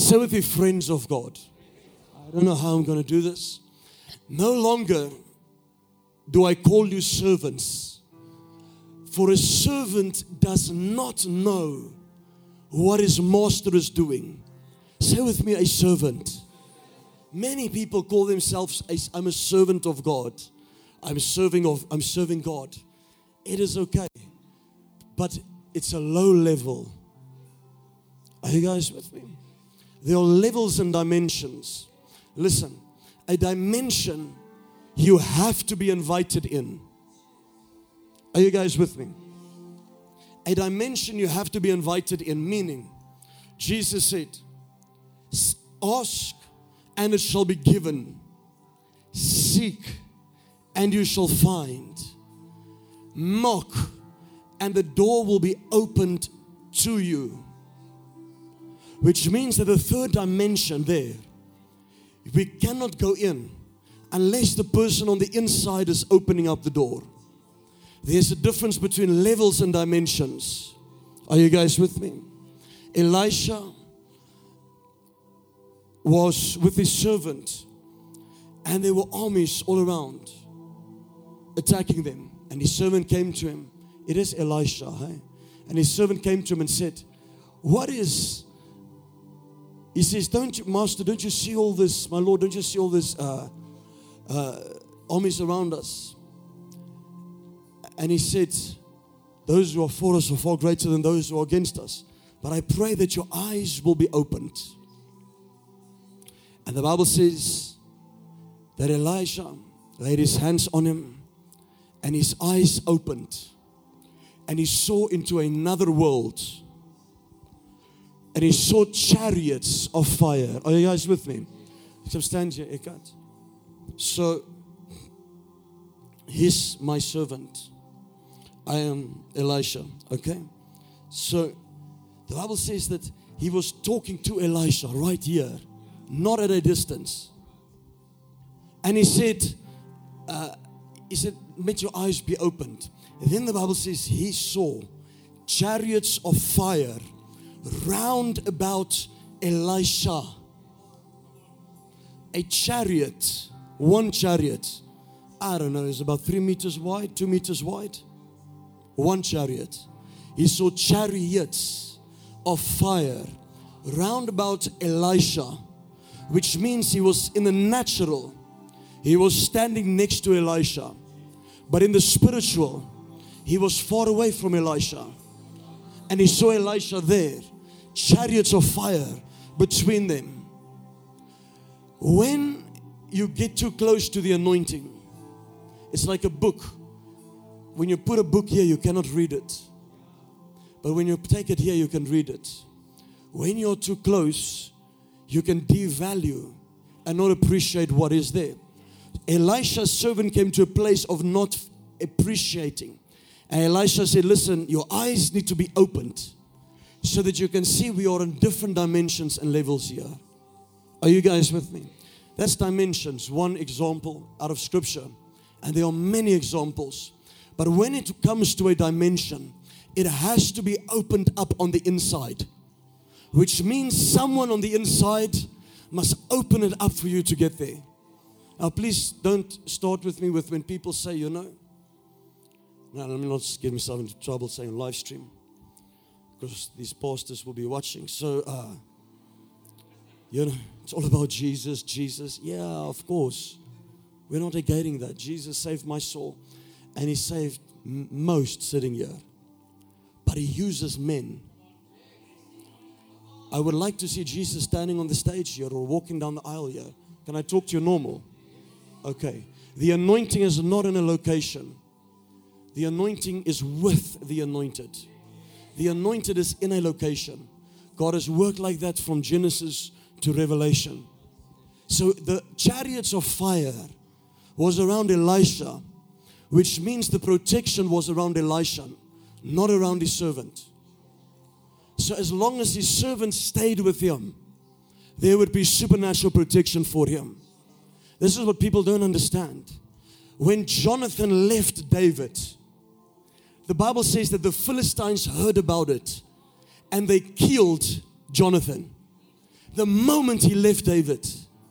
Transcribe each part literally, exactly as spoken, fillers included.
Say with me, friends of God. I don't know how I'm going to do this. No longer do I call you servants, for a servant does not know what his master is doing. Say with me, a servant. Many people call themselves, I'm a servant of God. I'm serving of, I'm serving God. It is okay, but it's a low level. Are you guys with me? There are levels and dimensions. Listen, a dimension you have to be invited in. Are you guys with me? A dimension you have to be invited in, meaning, Jesus said, ask and it shall be given. Seek and you shall find. Knock and the door will be opened to you. Which means that the third dimension there, we cannot go in unless the person on the inside is opening up the door. There's a difference between levels and dimensions. Are you guys with me? Elisha was with his servant, and there were armies all around attacking them. And his servant came to him. It is Elisha, hey? And his servant came to him and said, what is... He says, don't you, Master, don't you see all this, my Lord, don't you see all this uh, uh, armies around us? And he said, those who are for us are far greater than those who are against us. But I pray that your eyes will be opened. And the Bible says that Elisha laid his hands on him and his eyes opened. And he saw into another world. And he saw chariots of fire. Are you guys with me? So stand here, Eckart. So, he's my servant. I am Elisha, okay? So, the Bible says that he was talking to Elisha right here, not at a distance. And he said, uh, he said, let your eyes be opened. And then the Bible says he saw chariots of fire round about Elisha. A chariot, one chariot, I don't know, it's about three meters wide, two meters wide. One chariot. He saw chariots of fire round about Elisha, which means he was in the natural. He was standing next to Elisha. But in the spiritual, he was far away from Elisha. And he saw Elisha there. Chariots of fire between them. When you get too close to the anointing, it's like a book. When you put a book here, you cannot read it. But when you take it here, you can read it. When you're too close, you can devalue and not appreciate what is there. Elisha's servant came to a place of not appreciating. And Elisha said, listen, your eyes need to be opened so that you can see we are in different dimensions and levels here. Are you guys with me? That's dimensions, one example out of scripture. And there are many examples. But when it comes to a dimension, it has to be opened up on the inside. Which means someone on the inside must open it up for you to get there. Now please don't start with me with when people say, you know. Now let me not get myself into trouble saying live stream. Because these pastors will be watching. So, uh, you know, it's all about Jesus, Jesus. Yeah, of course. We're not negating that. Jesus saved my soul. And He saved m- most sitting here. But He uses men. I would like to see Jesus standing on the stage here or walking down the aisle here. Can I talk to you normal? Okay. The anointing is not in a location. The anointing is with the anointed. The anointed is in a location. God has worked like that from Genesis to Revelation. So the chariots of fire was around Elisha, which means the protection was around Elisha, not around his servant. So as long as his servant stayed with him, there would be supernatural protection for him. This is what people don't understand. When Jonathan left David, the Bible says that the Philistines heard about it and they killed Jonathan. the moment he left David,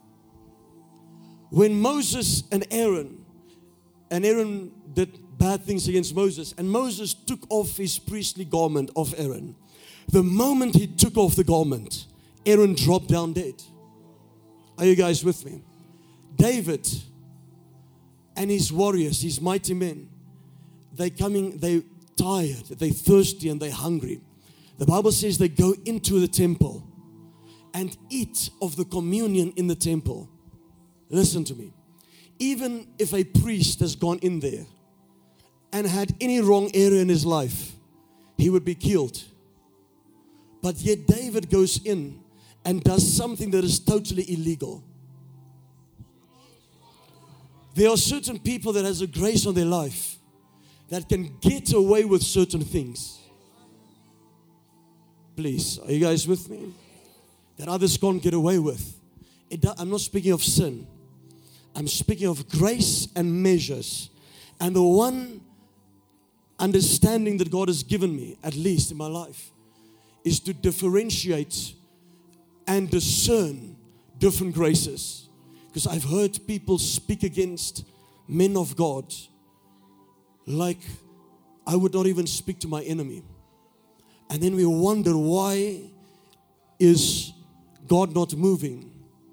when Moses and Aaron, and Aaron did bad things against Moses, and Moses took off his priestly garment of Aaron. The moment he took off the garment, Aaron dropped down dead. Are you guys with me? David and his warriors, his mighty men, they coming, they tired, they thirsty, and they hungry. The Bible says they go into the temple and eat of the communion in the temple. Listen to me. Even if a priest has gone in there and had any wrong area in his life, he would be killed. But yet David goes in and does something that is totally illegal. There are certain people that has a grace on their life that can get away with certain things. Please, are you guys with me? That others can't get away with. It do, I'm not speaking of sin. I'm speaking of grace and measures. And the one understanding that God has given me, at least in my life, is to differentiate and discern different graces. Because I've heard people speak against men of God like I would not even speak to my enemy. And then we wonder, why is God not moving?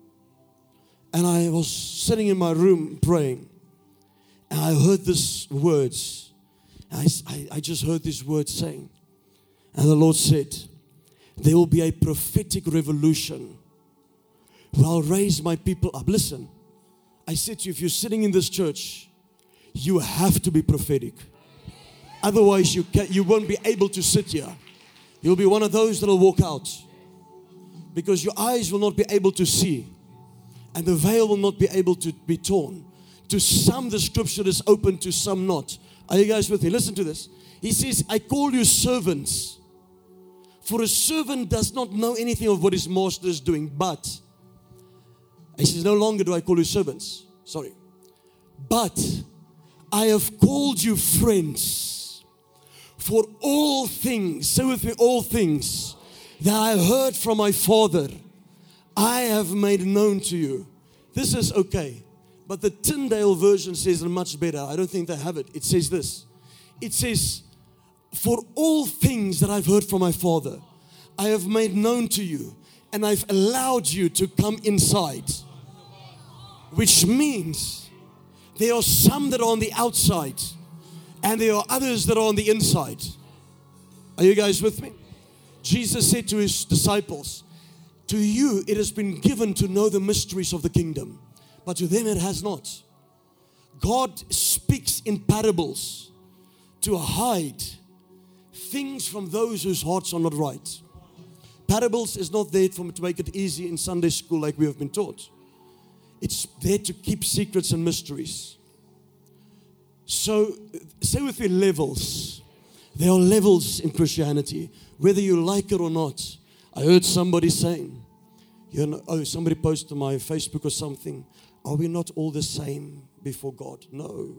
And I was sitting in my room praying, and I heard these words. I, I, I just heard these words saying, and the Lord said, there will be a prophetic revolution where I'll raise my people up. Listen, I said to you, if you're sitting in this church, you have to be prophetic. Otherwise, you can, you won't be able to sit here. You'll be one of those that will walk out. Because your eyes will not be able to see. And the veil will not be able to be torn. To some, the scripture is open, to some not. Are you guys with me? Listen to this. He says, I call you servants. For a servant does not know anything of what his master is doing. But, he says, no longer do I call you servants. Sorry. But, I have called you friends. For all things, say with me, all things that I heard from my Father, I have made known to you. This is okay. But the Tyndale version says it much better. I don't think they have it. It says this. It says, for all things that I've heard from my Father, I have made known to you, and I've allowed you to come inside. Which means there are some that are on the outside, and there are others that are on the inside. Are you guys with me? Jesus said to his disciples, to you it has been given to know the mysteries of the kingdom, but to them it has not. God speaks in parables to hide things from those whose hearts are not right. Parables is not there for, to make it easy in Sunday school like we have been taught. It's there to keep secrets and mysteries. So, say with me, levels. There are levels in Christianity, whether you like it or not. I heard somebody saying, you know, oh, somebody posted on my Facebook or something, are we not all the same before God? No.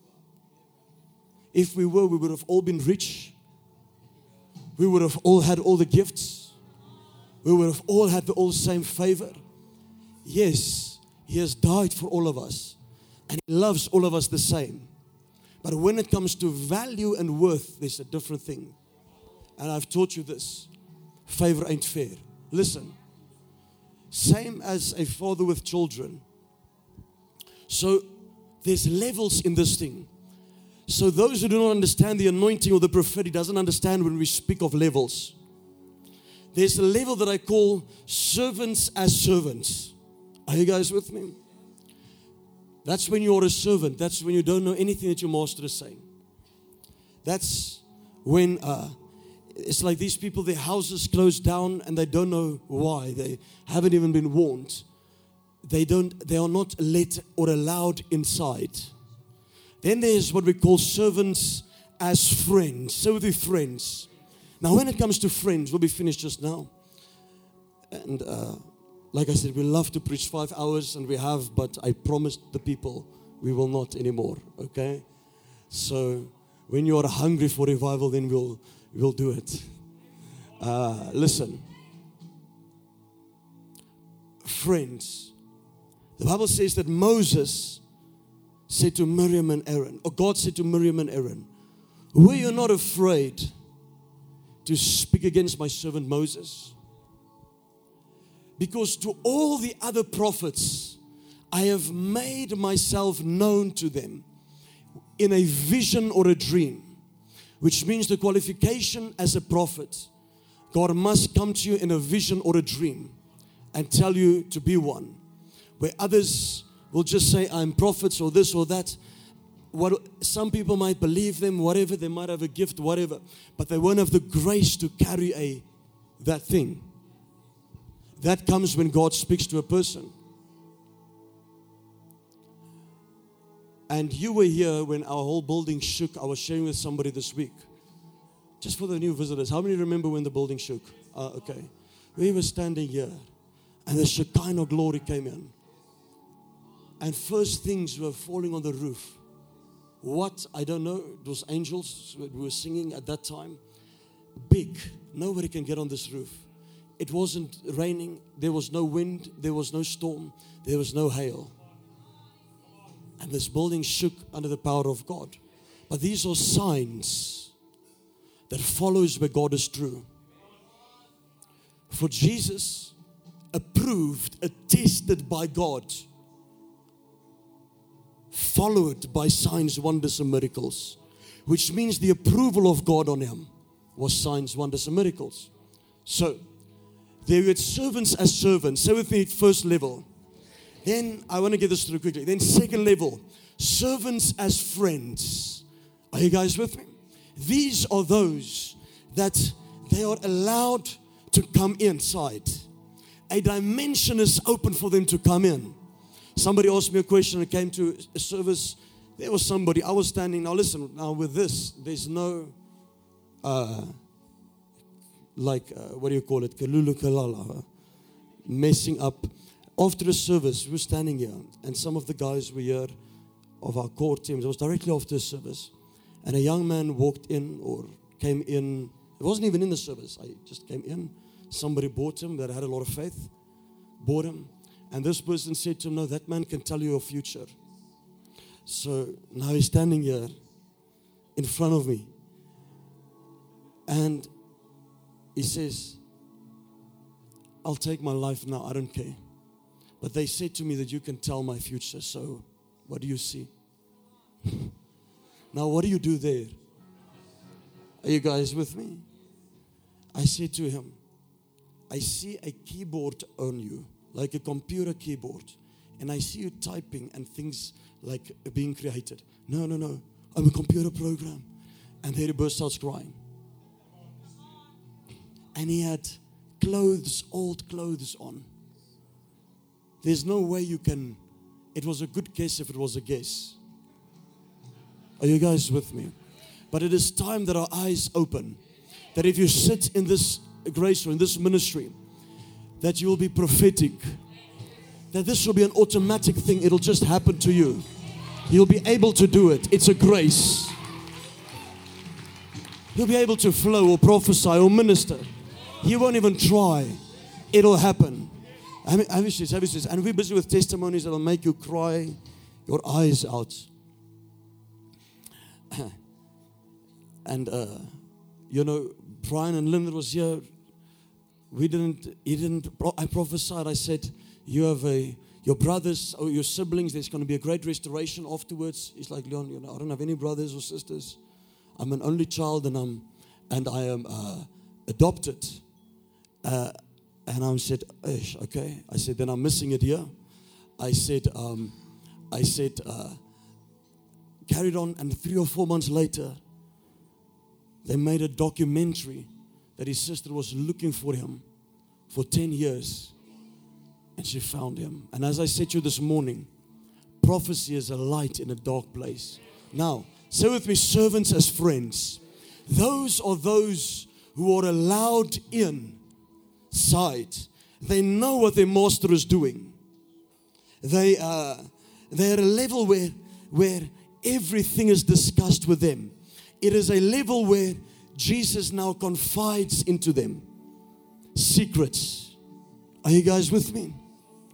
If we were, we would have all been rich. We would have all had all the gifts. We would have all had the all same favor. Yes, He has died for all of us, and He loves all of us the same. But when it comes to value and worth, there's a different thing. And I've taught you this. Favor ain't fair. Listen. Same as a father with children. So there's levels in this thing. So those who do not understand the anointing or the prophetic doesn't understand when we speak of levels. There's a level that I call servants as servants. Are you guys with me? That's when you're a servant. That's when you don't know anything that your master is saying. That's when uh, it's like these people, their houses closed down and they don't know why. They haven't even been warned. They don't. They are not let or allowed inside. Then there's what we call servants as friends. So the friends. Now, when it comes to friends, we'll be finished just now. And uh, like I said, we love to preach five hours, and we have, but I promised the people we will not anymore, okay? So when you are hungry for revival, then we'll, we'll do it. Uh, listen. friends. The Bible says that Moses said to Miriam and Aaron, or God said to Miriam and Aaron, were you not afraid to speak against my servant Moses? Because to all the other prophets, I have made myself known to them in a vision or a dream, which means the qualification as a prophet, God must come to you in a vision or a dream and tell you to be one. Where others will just say, I'm prophets or this or that. What some people might believe them, whatever, they might have a gift, whatever, but they won't have the grace to carry a that thing. That comes when God speaks to a person. And you were here when our whole building shook. I was sharing with somebody this week. Just for the new visitors, how many remember when the building shook? Uh, okay. We were standing here, and the Shekinah glory came in. And first things were falling on the roof. What? I don't know. It was angels. We were singing at that time. Big. Nobody can get on this roof. It wasn't raining. There was no wind. There was no storm. There was no hail. And this building shook under the power of God. But these are signs that follows where God is true. For Jesus, approved, attested by God, followed by signs, wonders, and miracles, which means the approval of God on him was signs, wonders, and miracles. So, there were servants as servants. Say with me, first level. Then, I want to get this through quickly. Then second level, servants as friends. Are you guys with me? These are those that they are allowed to come inside. A dimension is open for them to come in. Somebody asked me a question. I came to a service. There was somebody. I was standing. Now listen. Now with this, there's no, uh, like, uh, what do you call it? Kalulu kalala. Messing up. After a service, we were standing here. And some of the guys were here of our core teams. It was directly after a service. And a young man walked in or came in. It wasn't even in the service. I just came in. Somebody bought him that had a lot of faith. Bought him. And this person said to him, no, that man can tell you your future. So now he's standing here in front of me. And he says, I'll take my life now. I don't care. But they said to me that you can tell my future. So what do you see? Now what do you do there? Are you guys with me? I said to him, I see a keyboard on you, like a computer keyboard. And I see you typing and things like being created. No, no, no. I'm a computer program. And there he burst out crying. And he had clothes, old clothes on. There's no way you can. It was a good guess if it was a guess. Are you guys with me? But it is time that our eyes open. That if you sit in this grace or in this ministry, that you will be prophetic. That this will be an automatic thing. It'll just happen to you. You'll be able to do it. It's a grace. You'll be able to flow or prophesy or minister. You won't even try. It'll happen. Have you seen, have you seen? And we're busy with testimonies that will make you cry your eyes out. And, uh, you know, Brian and Linda was here. We didn't, he didn't, I prophesied. I said, you have a, your brothers or your siblings, there's going to be a great restoration afterwards. He's like, Leon, you know, I don't have any brothers or sisters. I'm an only child and I'm, and I am uh, adopted. Uh, and I said, okay. I said, then I'm missing it here. I said, um, I said, uh, carried on, and three or four months later, they made a documentary that his sister was looking for him for ten years. And she found him. And as I said to you this morning, prophecy is a light in a dark place. Now, say with me, servants as friends. Those are those who are allowed inside. They know what their master is doing. They uh, they're at a level where where everything is discussed with them. It is a level where Jesus now confides into them secrets. Are you guys with me?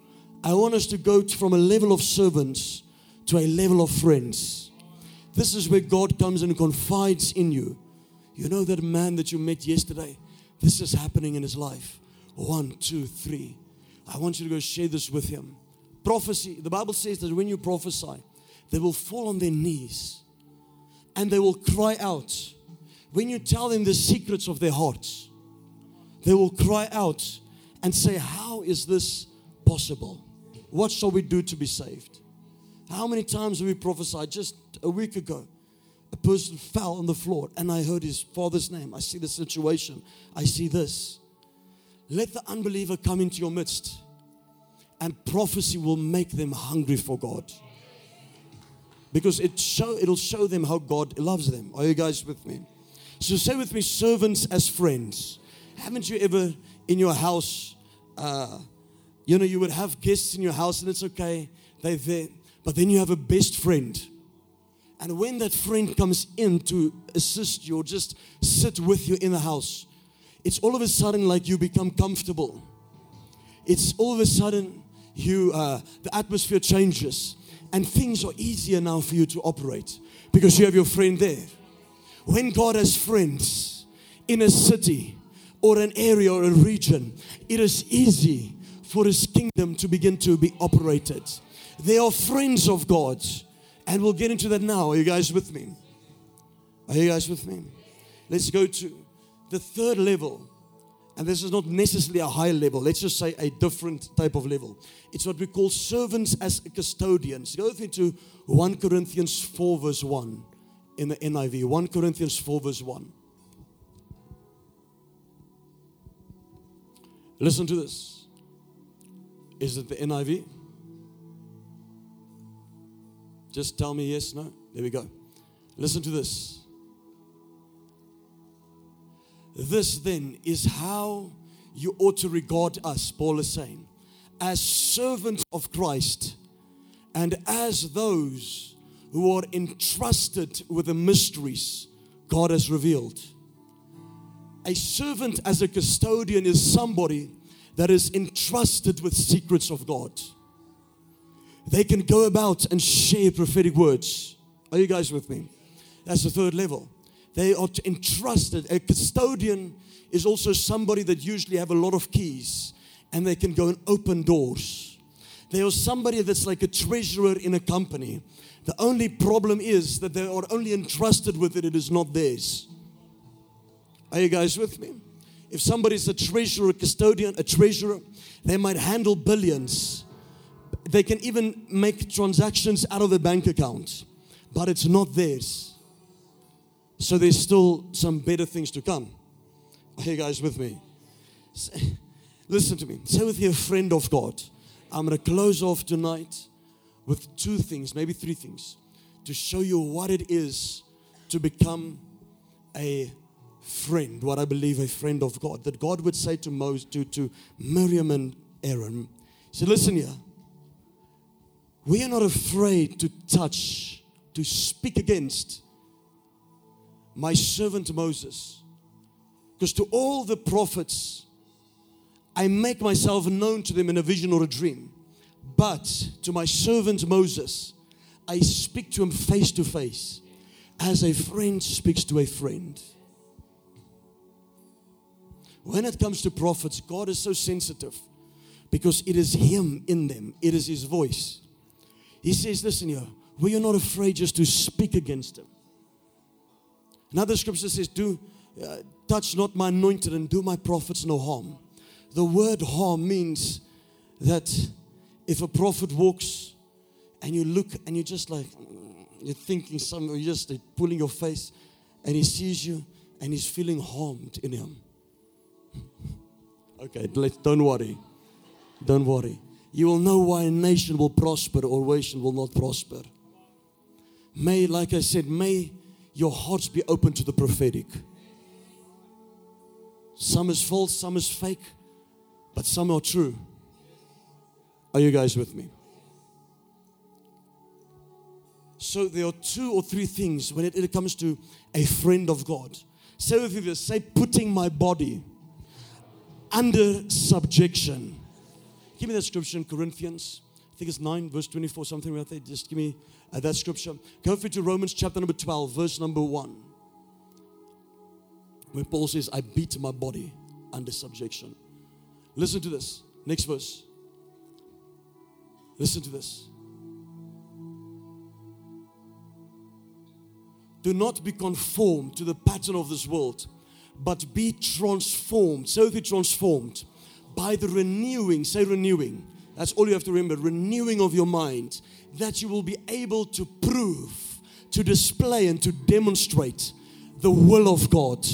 I want us to go to, from a level of servants to a level of friends. This is where God comes and confides in you. You know that man that you met yesterday? This is happening in his life. One, two, three. I want you to go share this with him. Prophecy. The Bible says that when you prophesy, they will fall on their knees and they will cry out. When you tell them the secrets of their hearts, they will cry out and say, how is this possible? What shall we do to be saved? How many times have we prophesied? Just a week ago, a person fell on the floor and I heard his father's name. I see the situation. I see this. Let the unbeliever come into your midst and prophecy will make them hungry for God. Because it show, it'll show them how God loves them. Are you guys with me? So say with me, servants as friends. Haven't you ever in your house, uh, you know, you would have guests in your house and it's okay, they're there. But then you have a best friend. And when that friend comes in to assist you or just sit with you in the house, it's all of a sudden like you become comfortable. It's all of a sudden you, uh, the atmosphere changes. And things are easier now for you to operate because you have your friend there. When God has friends in a city or an area or a region, it is easy for His kingdom to begin to be operated. They are friends of God. And we'll get into that now. Are you guys with me? Are you guys with me? Let's go to the third level. And this is not necessarily a high level. Let's just say a different type of level. It's what we call servants as custodians. Go with me to First Corinthians four verse one in the N I V. First Corinthians four verse one. Listen to this. Is it the N I V? Just tell me yes, no. There we go. Listen to this. This then is how you ought to regard us, Paul is saying, as servants of Christ and as those who are entrusted with the mysteries God has revealed. A servant as a custodian is somebody that is entrusted with secrets of God. They can go about and share prophetic words. Are you guys with me? That's the third level. They are entrusted. A custodian is also somebody that usually have a lot of keys and they can go and open doors. They are somebody that's like a treasurer in a company. The only problem is that they are only entrusted with it. It is not theirs. Are you guys with me? If somebody is a treasurer, a custodian, a treasurer, they might handle billions. They can even make transactions out of the bank account, but it's not theirs. So there's still some better things to come. Are you guys with me? Listen to me. Say with you, a friend of God. I'm going to close off tonight with two things, maybe three things, to show you what it is to become a friend, what I believe a friend of God. That God would say to Moses, to, to Miriam and Aaron, he said, listen here. We are not afraid to touch, to speak against my servant Moses. Because to all the prophets, I make myself known to them in a vision or a dream. But to my servant Moses, I speak to him face to face, as a friend speaks to a friend. When it comes to prophets, God is so sensitive because it is Him in them. It is His voice. He says, listen here, we are not afraid just to speak against Him. Another scripture says, do uh, touch not my anointed and do my prophets no harm. The word harm means that if a prophet walks and you look and you're just like, you're thinking something, you're just like pulling your face and he sees you and he's feeling harmed in him. Okay, let's, don't worry. Don't worry. You will know why a nation will prosper or a nation will not prosper. May, like I said, may your hearts be open to the prophetic. Some is false, some is fake, but some are true. Are you guys with me? So there are two or three things when it, it comes to a friend of God. Say with me this, say putting my body under subjection. Give me that scripture in Corinthians. I think it's nine, verse twenty-four, something like that. Just give me uh, that scripture. Go for it to Romans chapter number twelve, verse number one. Where Paul says, I beat my body under subjection. Listen to this. Next verse. Listen to this. Do not be conformed to the pattern of this world, but be transformed. So be transformed by the renewing. Say renewing. That's all you have to remember. Renewing of your mind. That you will be able to prove, to display, and to demonstrate the will of God.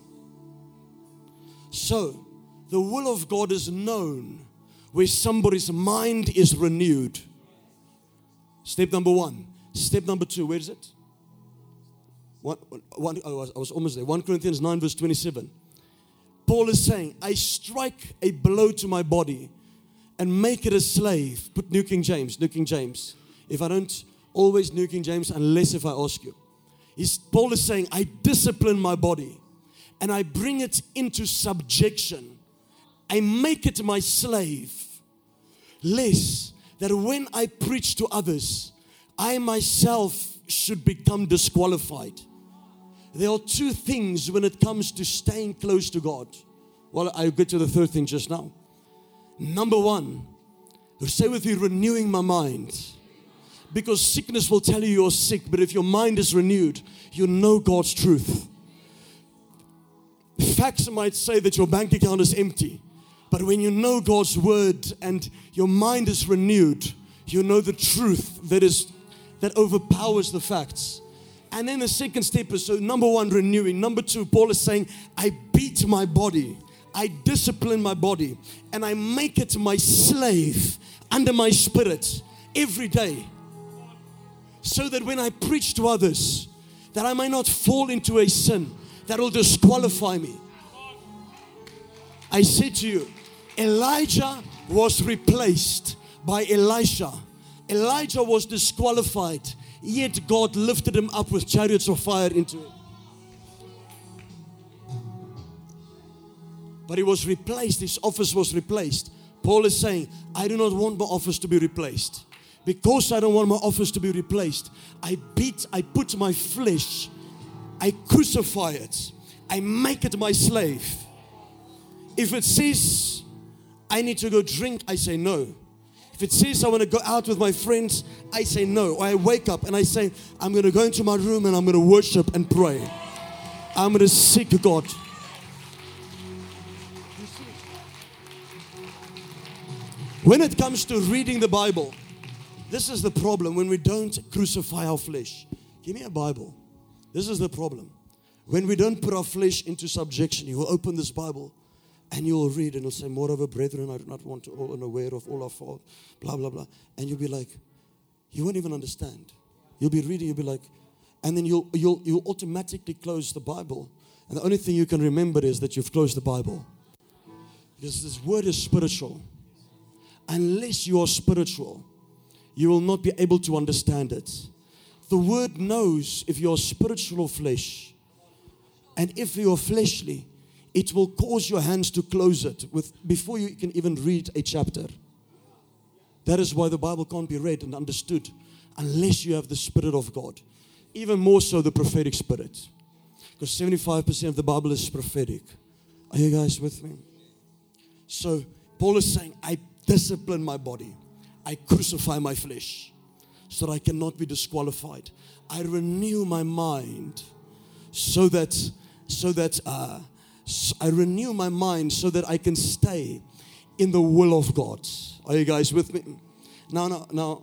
So, the will of God is known where somebody's mind is renewed. Step number one. Step number two, where is it? One, one, oh, I was almost there. First Corinthians nine verse twenty-seven. Paul is saying, I strike a blow to my body and make it a slave. Put New King James, New King James. If I don't, always New King James, unless if I ask you. He's, Paul is saying, I discipline my body and I bring it into subjection. I make it my slave. Lest that when I preach to others, I myself should become disqualified. There are two things when it comes to staying close to God. Well, I'll get to the third thing just now. Number one, say with me, renewing my mind. Because sickness will tell you you're sick, but if your mind is renewed, you know God's truth. Facts might say that your bank account is empty, but when you know God's word and your mind is renewed, you know the truth that is that overpowers the facts. And then the second step is, so number one, renewing. Number two, Paul is saying, I beat my body. I discipline my body. And I make it my slave under my spirit every day. So that when I preach to others, that I might not fall into a sin that will disqualify me. I said to you, Elijah was replaced by Elisha. Elijah was disqualified, yet God lifted him up with chariots of fire into it. But he was replaced, his office was replaced. Paul is saying, I do not want my office to be replaced. Because I don't want my office to be replaced, I beat, I put my flesh, I crucify it, I make it my slave. If it says I need to go drink, I say no. If it says I want to go out with my friends, I say no. Or I wake up and I say, I'm going to go into my room and I'm going to worship and pray. I'm going to seek God. When it comes to reading the Bible, this is the problem when we don't crucify our flesh. Give me a Bible. This is the problem. When we don't put our flesh into subjection, you will open this Bible and you will read and you'll say, moreover, brethren, I do not want to all unaware of all our fault, blah, blah, blah. And you'll be like, you won't even understand. You'll be reading, you'll be like, and then you'll, you'll, you'll automatically close the Bible. And the only thing you can remember is that you've closed the Bible. Because this word is spiritual. Unless you are spiritual, you will not be able to understand it. The word knows if you are spiritual or flesh. And if you are fleshly, it will cause your hands to close it with before you can even read a chapter. That is why the Bible can't be read and understood unless you have the Spirit of God. Even more so the prophetic spirit. Because seventy-five percent of the Bible is prophetic. Are you guys with me? So Paul is saying, I discipline my body. I crucify my flesh so that I cannot be disqualified. I renew my mind so that so that uh, I renew my mind so that I can stay in the will of God. Are you guys with me? Now, now, now,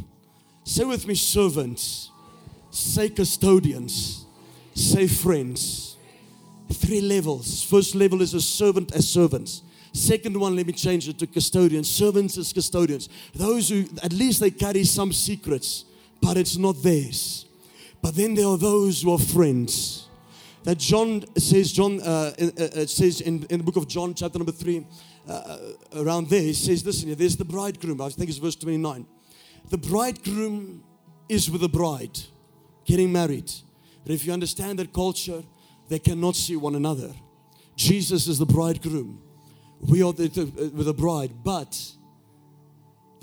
say with me, servants. Say custodians. Say friends. Three levels. First level is a servant as servants. Second one, let me change it to custodians. Servants as custodians. Those who, at least they carry some secrets, but it's not theirs. But then there are those who are friends. That John says, John uh, it says in, in the book of John, chapter number three, uh, around there, he says this, here, there's the bridegroom. I think it's verse twenty-nine. The bridegroom is with the bride, getting married. But if you understand that culture, they cannot see one another. Jesus is the bridegroom. We are the, the, with the bride, but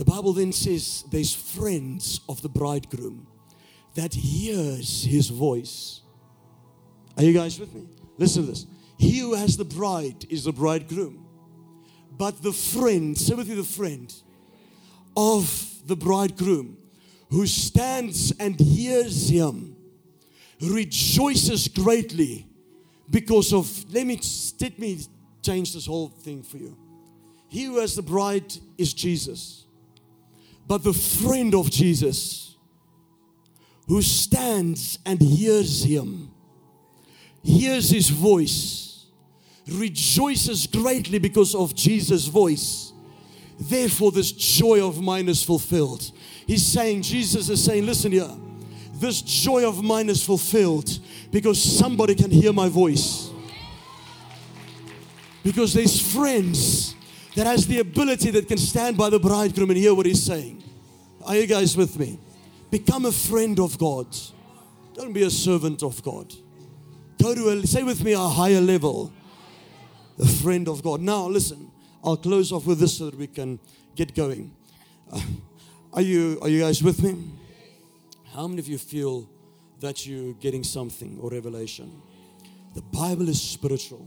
The Bible then says there's friends of the bridegroom that hears his voice. Are you guys with me? Listen to this. He who has the bride is the bridegroom. But the friend, say with you, the friend of the bridegroom who stands and hears him rejoices greatly because of, let me, let me change this whole thing for you. He who has the bride is Jesus. But the friend of Jesus who stands and hears him, hears his voice, rejoices greatly because of Jesus' voice. Therefore, this joy of mine is fulfilled. He's saying, Jesus is saying, listen here, this joy of mine is fulfilled because somebody can hear my voice. Because there's friends that has the ability that can stand by the bridegroom and hear what he's saying. Are you guys with me? Become a friend of God. Don't be a servant of God. Go to a, say with me, a higher level. A friend of God. Now listen, I'll close off with this so that we can get going. Uh, are you are you guys with me? How many of you feel that you're getting something or revelation? The Bible is spiritual.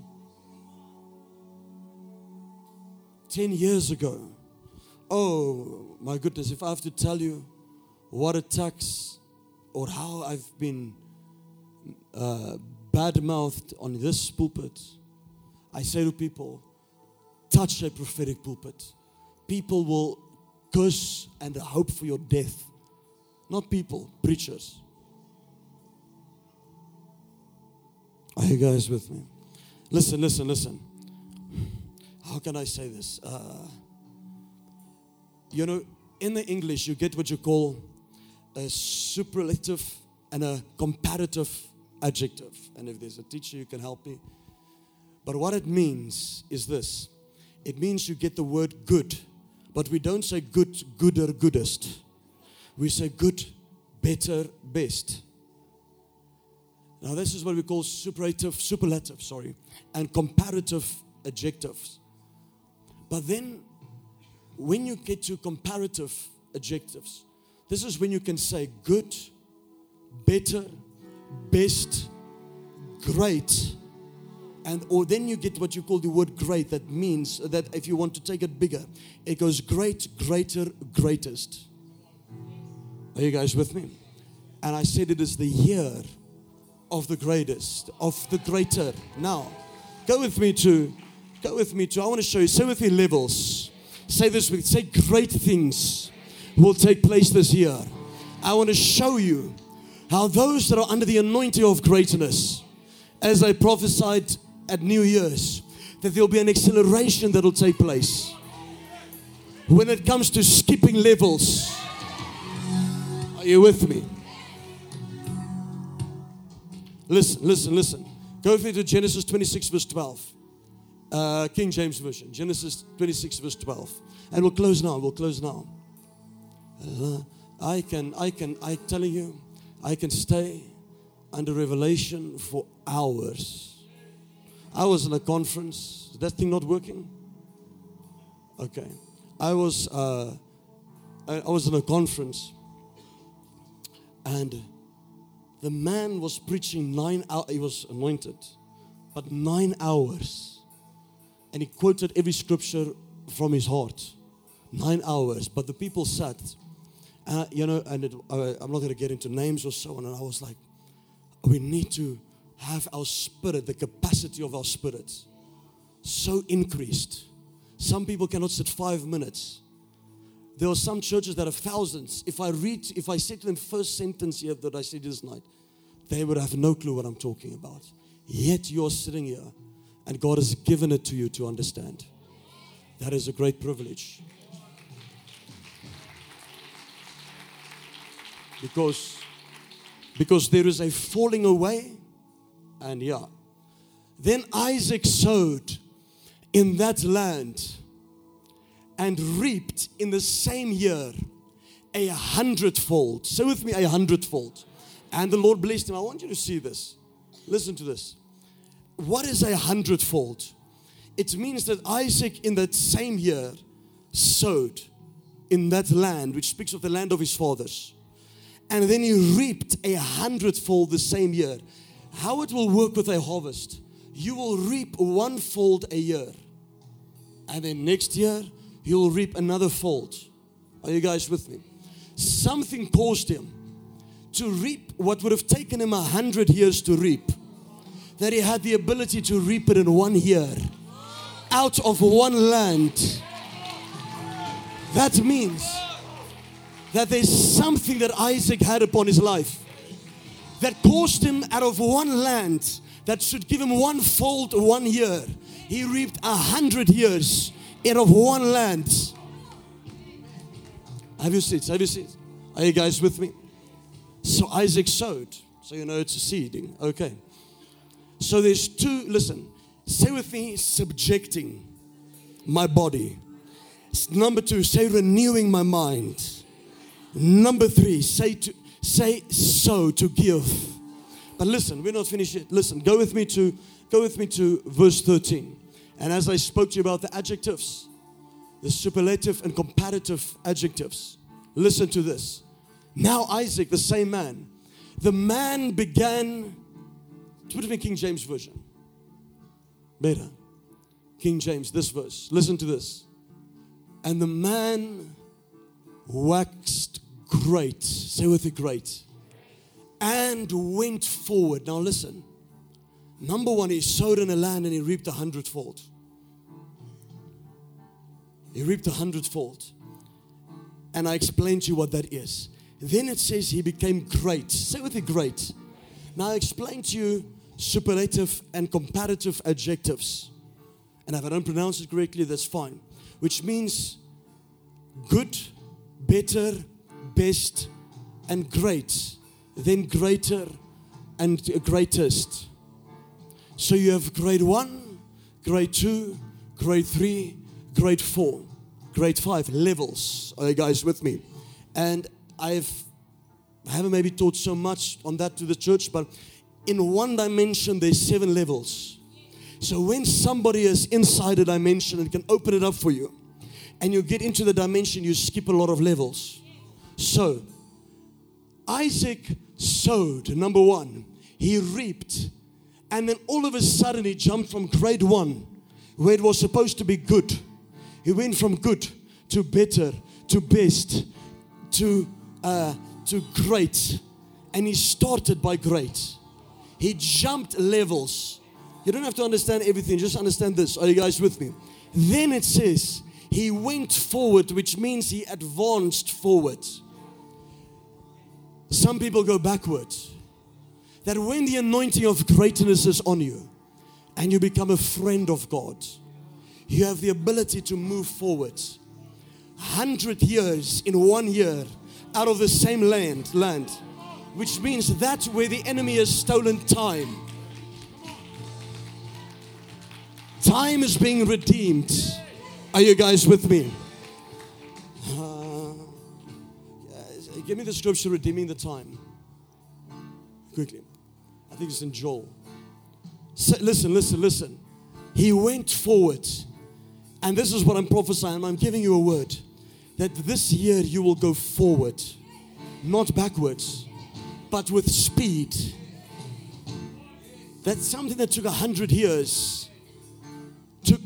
Ten years ago, oh my goodness, if I have to tell you what attacks or how I've been uh, bad-mouthed on this pulpit, I say to people, touch a prophetic pulpit. People will curse and hope for your death. Not people, preachers. Are you guys with me? Listen, listen, listen. How can I say this? Uh, you know, in the English, you get what you call a superlative and a comparative adjective. And if there's a teacher, you can help me. But what it means is this. It means you get the word good. But we don't say good, gooder, goodest. We say good, better, best. Now this is what we call superlative, superlative, sorry, and comparative adjectives. But then, when you get to comparative adjectives, this is when you can say good, better, best, great, and or then you get what you call the word great. That means that if you want to take it bigger, it goes great, greater, greatest. Are you guys with me? And I said it is the year of the greatest, of the greater. Now, go with me to, go with me to, I want to show you, say with me levels. Say this with, say great things will take place this year. I want to show you how those that are under the anointing of greatness, as I prophesied at New Year's, that there'll be an acceleration that will take place. When it comes to skipping levels, are you with me? Listen, listen, listen. Go with me to Genesis twenty-six verse twelve. Uh, King James Version. Genesis twenty-six verse twelve. And we'll close now. We'll close now. Uh, I can, I can, I'm telling you, I can stay under revelation for hours. I was in a conference. Is that thing not working? Okay. I was, uh, I, I was in a conference. And the man was preaching nine hours. He was anointed. But nine hours. And he quoted every scripture from his heart. Nine hours. But the people sat. Uh, you know, and it, uh, I'm not going to get into names or so on. And I was like, we need to have our spirit, the capacity of our spirits, so increased. Some people cannot sit five minutes. There are some churches that have thousands. If I read, if I say to them first sentence here that I said this night, they would have no clue what I'm talking about. Yet you're sitting here and God has given it to you to understand. That is a great privilege. Because, because there is a falling away. And yeah. Then Isaac sowed in that land and reaped in the same year a hundredfold. Say with me, a hundredfold. And the Lord blessed him. I want you to see this. Listen to this. What is a hundredfold? It means that Isaac in that same year sowed in that land, which speaks of the land of his fathers. And then he reaped a hundredfold the same year. How it will work with a harvest. You will reap one fold a year. And then next year, you'll reap another fold. Are you guys with me? Something caused him to reap what would have taken him a hundred years to reap. That he had the ability to reap it in one year. Out of one land. That means that there's something that Isaac had upon his life that caused him out of one land that should give him one fold one year. He reaped a hundred years out of one land. Have you seen? Have you seen? Are you guys with me? So Isaac sowed. So you know it's a seeding. Okay. So there's two, listen, say with me, subjecting my body. Number two, say renewing my mind. Number three, say to say sow, to give. But listen, we're not finished yet. Listen, go with me to go with me to verse thirteen. And as I spoke to you about the adjectives, the superlative and comparative adjectives, listen to this. Now Isaac, the same man, the man began. Put it in King James Version. Better. King James, this verse. Listen to this. And the man waxed great. Say with it, great. And went forward. Now listen. Number one, he sowed in a land and he reaped a hundredfold. He reaped a hundredfold. And I explained to you what that is. Then it says he became great. Say with it, great. Now I explained to you superlative and comparative adjectives. And if I don't pronounce it correctly, that's fine. Which means good, better, best, and great. Then greater and greatest. So you have grade one, grade two, grade three, grade four, grade five, levels. Are you guys with me? And I've, I haven't maybe taught so much on that to the church, but in one dimension, there's seven levels. So when somebody is inside a dimension and can open it up for you, and you get into the dimension, you skip a lot of levels. So, Isaac sowed, number one. He reaped. And then all of a sudden, he jumped from grade one, where it was supposed to be good. He went from good to better, to best, to, uh, to great. And he started by great. He jumped levels. You don't have to understand everything. Just understand this. Are you guys with me? Then it says, he went forward, which means he advanced forward. Some people go backwards. That when the anointing of greatness is on you, and you become a friend of God, you have the ability to move forward. Hundred years in one year out of the same land, land. Which means that's where the enemy has stolen time. Time is being redeemed. Are you guys with me? Uh, give me the scripture, redeeming the time. Quickly. I think it's in Joel. So, listen, listen, listen. He went forward. And this is what I'm prophesying. I'm giving you a word. That this year you will go forward. Not backwards. But with speed. That's something that took a hundred years. Took.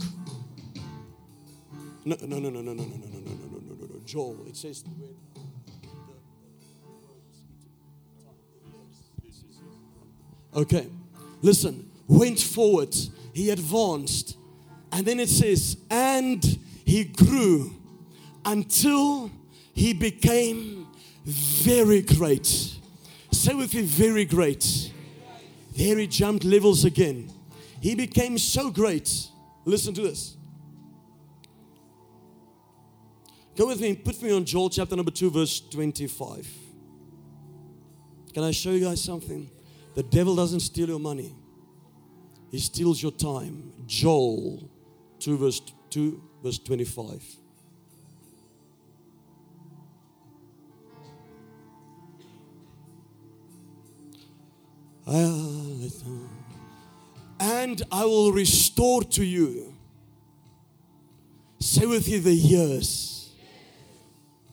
No, no, no, no, no, no, no, no, no, no, no, no, no, no. Joel, it says. Okay, listen. Went forward. He advanced. And then it says, and he grew until he became very great. Say with me, very great. There he jumped levels again. He became so great. Listen to this. Go with me, put me on Joel chapter number two, verse twenty-five. Can I show you guys something? The devil doesn't steal your money. He steals your time. Joel two, verse two, verse twenty-five. And I will restore to you. Say with you the years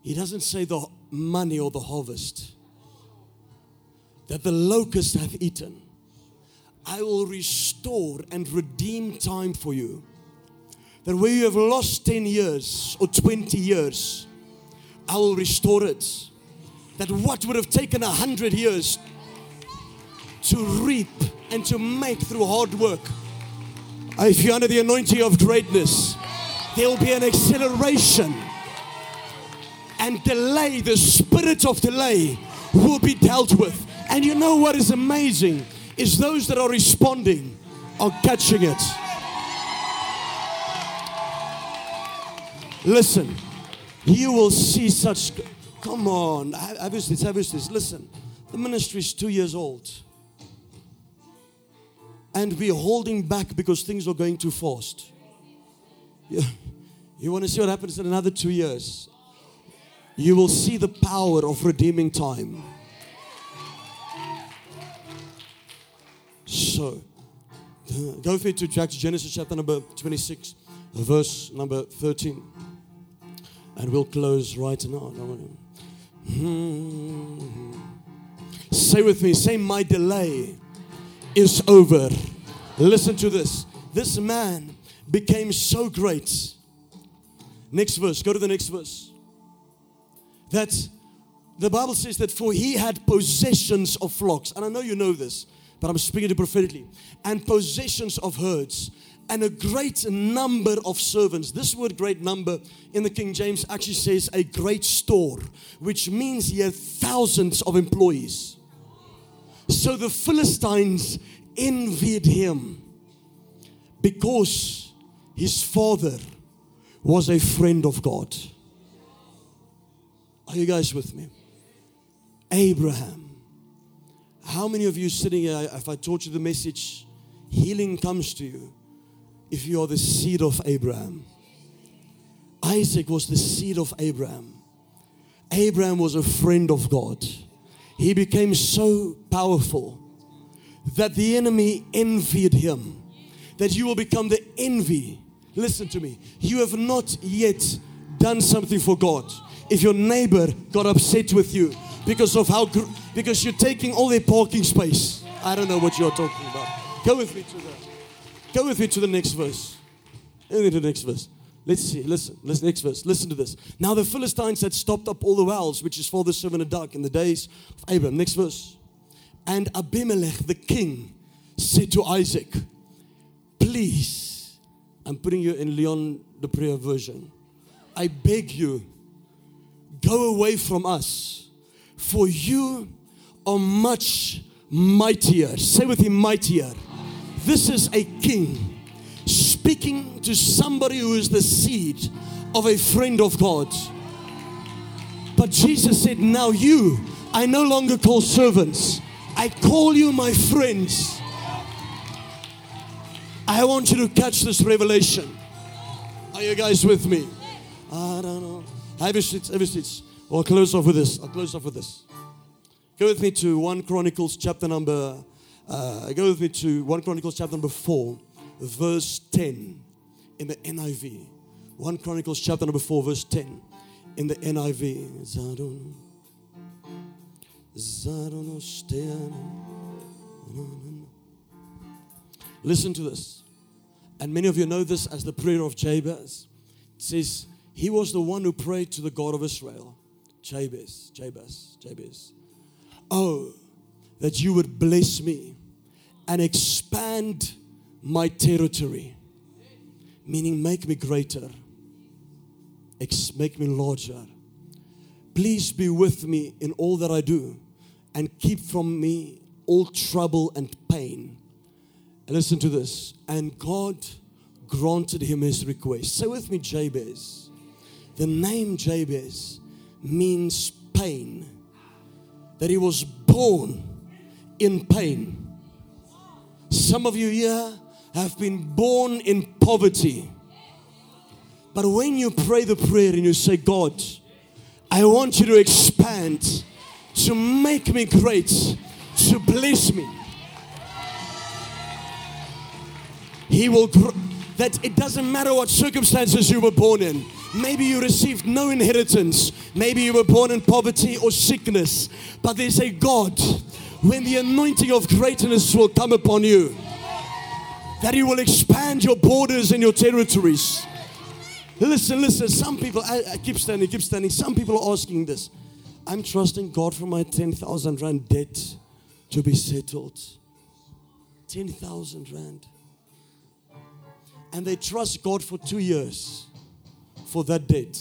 He doesn't say the money or the harvest. That the locust hath eaten. I will restore and redeem time for you. That where you have lost ten years or twenty years, I will restore it. That what would have taken a hundred years to reap and to make through hard work, if you're under the anointing of greatness, there will be an acceleration and delay. The spirit of delay will be dealt with. And you know what is amazing is those that are responding are catching it. Listen, you will see such. Come on, have this, have this. Listen, the ministry is two years old. And we're holding back because things are going too fast. You, you want to see what happens in another two years? You will see the power of redeeming time. So, go with me to Genesis chapter number twenty-six, verse number thirteen. And we'll close right now. Hmm. Say with me, say, my delay is over. Listen to this. This man became so great. Next verse. Go to the next verse. That the Bible says that for he had possessions of flocks. And I know you know this, but I'm speaking to prophetically. And possessions of herds. And a great number of servants. This word great number in the King James actually says a great store. Which means he had thousands of employees. So the Philistines envied him because his father was a friend of God. Are you guys with me? Abraham. How many of you sitting here, if I taught you the message, healing comes to you if you are the seed of Abraham? Isaac was the seed of Abraham. Abraham was a friend of God. He became so powerful that the enemy envied him. That you will become the envy. Listen to me. You have not yet done something for God. If your neighbor got upset with you because of how, gr- because you're taking all their parking space. I don't know what you're talking about. Go with me to the, go with me to the next verse. Go with me to the next verse. Let's see, listen, listen, next verse, listen to this. Now the Philistines had stopped up all the wells, which is for the servant of Duck in the days of Abraham. Next verse. And Abimelech, the king, said to Isaac, please, I'm putting you in Leon the prayer version. I beg you, go away from us, for you are much mightier. Say with him, mightier. This is a king speaking to somebody who is the seed of a friend of God. But Jesus said, now you, I no longer call servants. I call you my friends. I want you to catch this revelation. Are you guys with me? I don't know. Have your seats, have your seats. Well, I'll close off with this. I'll close off with this. Go with me to First Chronicles chapter number, uh, go with me to First Chronicles chapter number four. Verse ten in the N I V. First Chronicles chapter number four, verse ten in the N I V. Zadon, Zadon, listen to this. And many of you know this as the prayer of Jabez. It says, he was the one who prayed to the God of Israel. Jabez, Jabez, Jabez. Oh, that you would bless me and expand my territory, meaning make me greater, ex- make me larger. Please be with me in all that I do and keep from me all trouble and pain. And listen to this. And God granted him his request. Say with me, Jabez. The name Jabez means pain. That he was born in pain. Some of you here have been born in poverty. But when you pray the prayer and you say, God, I want you to expand, to make me great, to bless me. He will, gr- that it doesn't matter what circumstances you were born in. Maybe you received no inheritance. Maybe you were born in poverty or sickness. But there's a God, when the anointing of greatness will come upon you, that He will expand your borders and your territories. Listen, listen, some people, I, I keep standing, keep standing. Some people are asking this. I'm trusting God for my ten thousand rand debt to be settled. ten thousand rand. And they trust God for two years for that debt.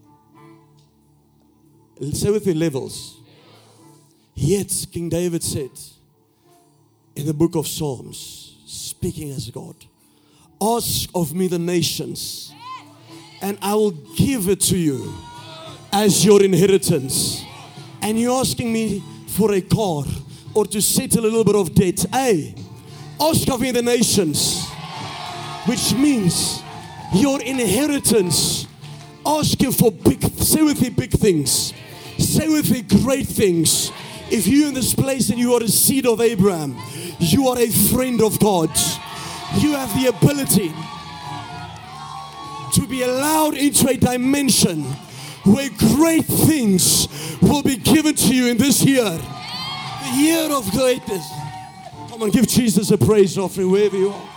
Say with me, levels. Yet King David said in the book of Psalms, speaking as God, ask of me the nations, and I will give it to you as your inheritance. And you're asking me for a car or to settle a little bit of debt. Hey, ask of me the nations, which means your inheritance. Ask Him for big, say with me, big things. Say with me, great things. If you're in this place and you are a seed of Abraham, you are a friend of God. You have the ability to be allowed into a dimension where great things will be given to you in this year. The year of greatness. Come on, give Jesus a praise offering wherever you are.